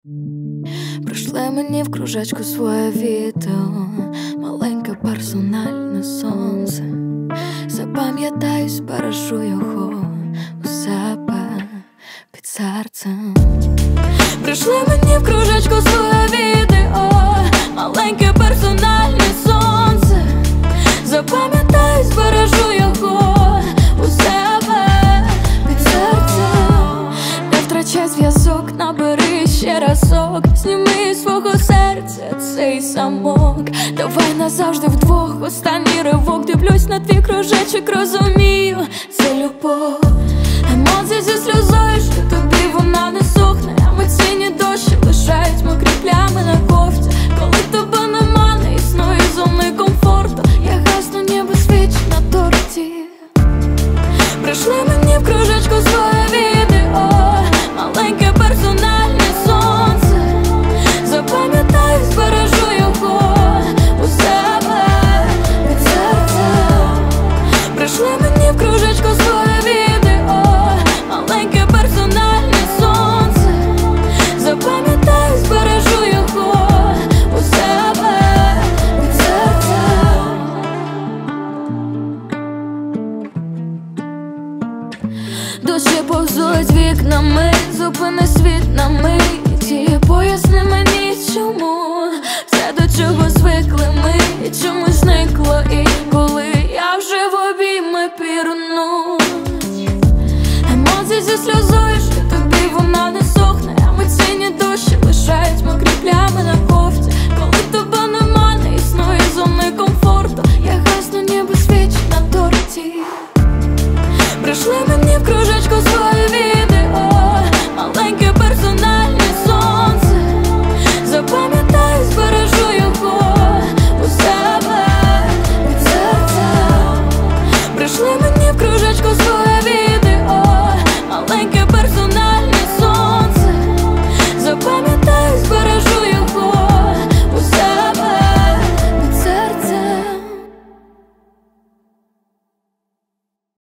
Прийшли мені в кружечку своє відео, маленьке персональне сонце. Запам'ятаю, збережу його у себе під серцем. Прийшли мені в кружечку своє відео, маленьке персональне сонце. Запам'ятаю, збережу його у себе під серцем. Не втрачай зв'язок, набери ще разок. Зніми свого серця цей замок. Давай назавжди вдвох, останній ривок. Дивлюсь на твій кружечок, розумію, це любов. Емоції зі сльозою, що тобі вона не сохне. Емоційні дощі лишають мокрі плями на кофті. Коли тебе нема, не існує зони комфорту. Я гасну ніби свічі на торті. Прийшли мені в кружечку своє відео, маленьке персональне сонце. Запам'ятаю, збережу його у себе під серцем. Прийшли мені в кружечку своє відео, маленьке персональне сонце. Запам'ятаю, збережу його у себе під серцем. Дощі повзуть вікнами, зупини світ на мить.